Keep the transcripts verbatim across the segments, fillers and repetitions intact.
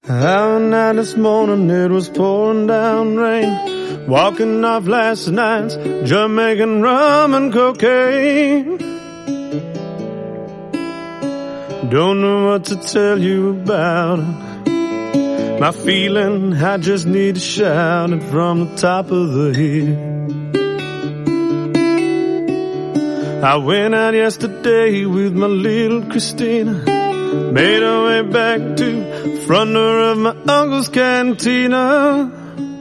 Out night this morning, it was pouring down rain. Walking off last night's Jamaican rum and cocaine. Don't know what to tell you about it. My feeling, I just need to shout it from the top of the hill. I went out yesterday with my little Christina. Made our way back to front door of my uncle's cantina.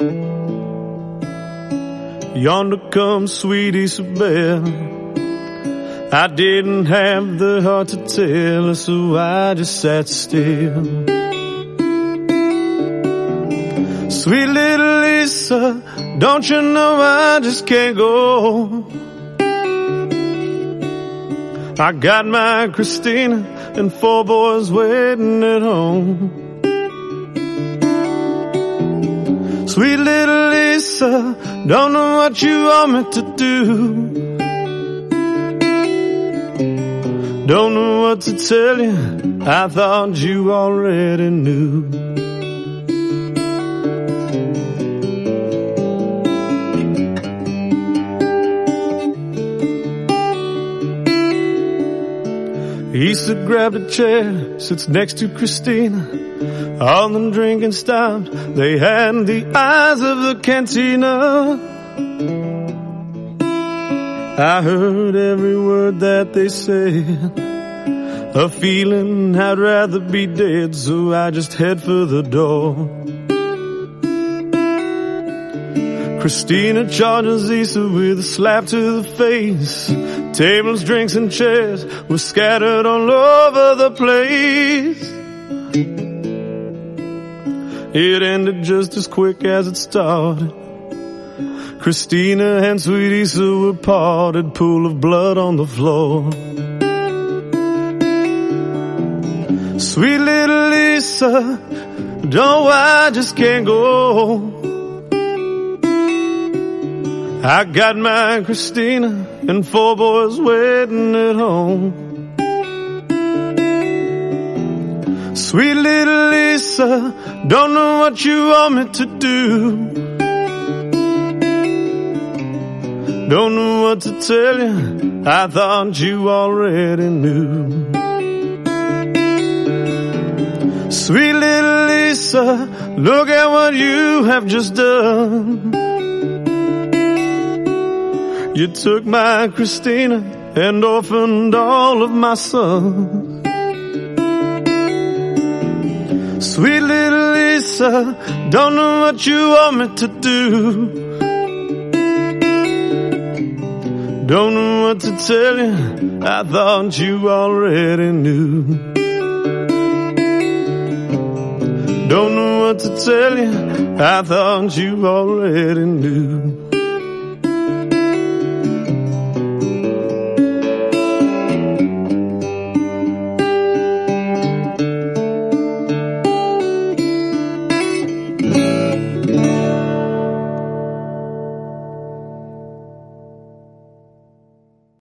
Yonder comes sweet Isabel. I didn't have the heart to tell her, so I just sat still. Sweet little Lisa, don't you know I just can't go. I got my Christina and four boys waiting at home. Sweet little Lisa, don't know what you want me to do. Don't know what to tell you, I thought you already knew. Issa grabbed a chair, sits next to Christina. All the drinking stopped, they had the eyes of the cantina. I heard every word that they said. A feeling I'd rather be dead, so I just head for the door. Christina charges Issa with a slap to the face. Tables, drinks, and chairs were scattered all over the place. It ended just as quick as it started. Christina and sweet Issa were parted, pool of blood on the floor. Sweet little Issa, don't I just can't go. I got my Christina and four boys waiting at home. Sweet little Lisa, don't know what you want me to do. Don't know what to tell you, I thought you already knew. Sweet little Lisa, look at what you have just done. You took my Christina and orphaned all of my sons. Sweet little Lisa, don't know what you want me to do. Don't know what to tell you, I thought you already knew. Don't know what to tell you, I thought you already knew.